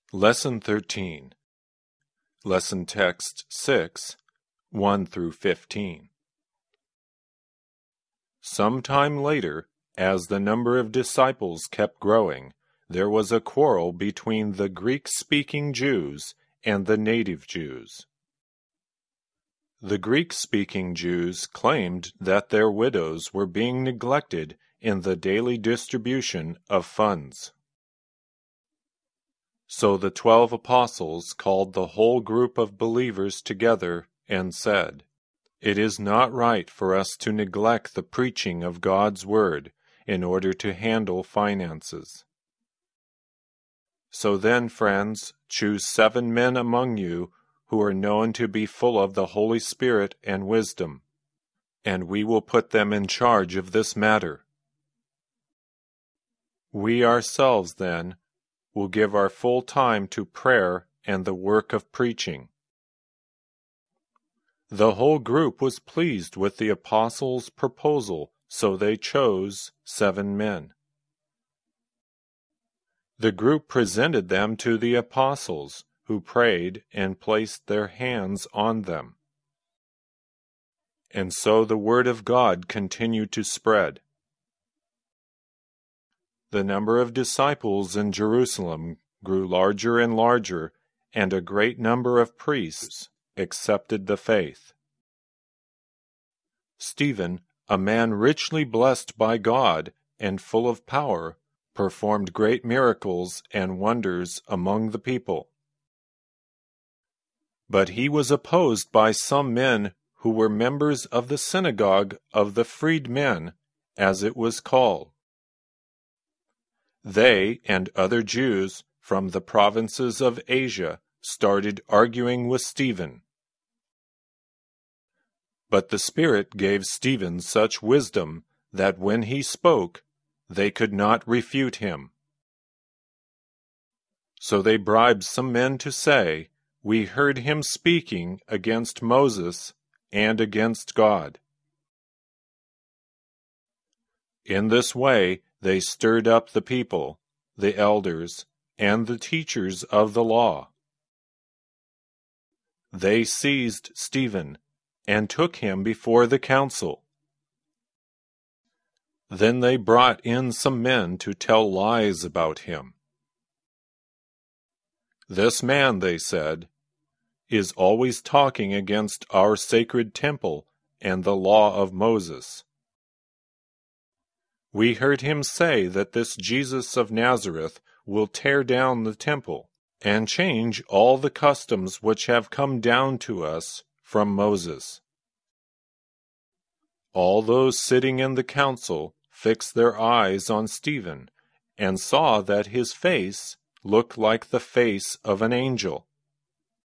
Lesson 13. Lesson Text 6, 1 through 15. Some time later, as the number of disciples kept growing, there was a quarrel between the Greek-speaking Jews and the native Jews. The Greek-speaking Jews claimed that their widows were being neglected in the daily distribution of funds. So the 12 apostles called the whole group of believers together and said, "It is not right for us to neglect the preaching of God's word in order to handle finances. So then, friends, choose 7 men among you who are known to be full of the Holy Spirit and wisdom, and we will put them in charge of this matter. We ourselves, then, will give our full time to prayer and the work of preaching." The whole group was pleased with the apostles' proposal, so they chose 7 men. The group presented them to the apostles, who prayed and placed their hands on them. And so the word of God continued to spread. The number of disciples in Jerusalem grew larger and larger, and a great number of priests accepted the faith. Stephen, a man richly blessed by God and full of power, performed great miracles and wonders among the people. But he was opposed by some men who were members of the synagogue of the freedmen, as it was called. They and other Jews from the provinces of Asia started arguing with Stephen. But the Spirit gave Stephen such wisdom that when he spoke, they could not refute him. So they bribed some men to say, "We heard him speaking against Moses and against God." In this way, they stirred up the people, the elders, and the teachers of the law. They seized Stephen and took him before the council. Then they brought in some men to tell lies about him. "This man," they said, "is always talking against our sacred temple and the law of Moses. We heard him say that this Jesus of Nazareth will tear down the temple and change all the customs which have come down to us from Moses." All those sitting in the council fixed their eyes on Stephen and saw that his face looked like the face of an angel.